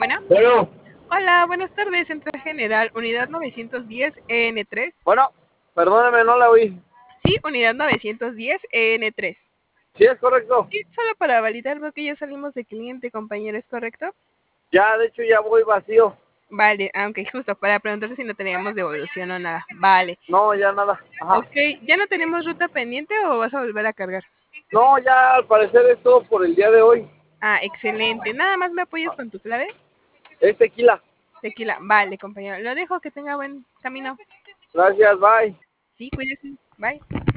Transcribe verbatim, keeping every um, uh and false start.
Bueno, Bueno, hola, buenas tardes, Central General, unidad novecientos diez E N tres. bueno, perdóneme, no la oí. Sí, unidad novecientos diez E N tres. ¿Sí es correcto? Sí, solo para validar, veo que ya salimos de cliente, compañero, ¿es correcto? Ya, de hecho, ya voy vacío. Vale, aunque justo para preguntarle si no teníamos devolución o nada. Vale. No, ya nada. Ajá. Ok, ¿ya no tenemos ruta pendiente o vas a volver a cargar? No, ya al parecer es todo por el día de hoy. Ah, excelente. ¿Nada más me apoyas con tu clave? Es tequila. Tequila. Vale, compañero. Lo dejo, que tenga buen camino. Gracias, bye. Sí, cuídese. Bye.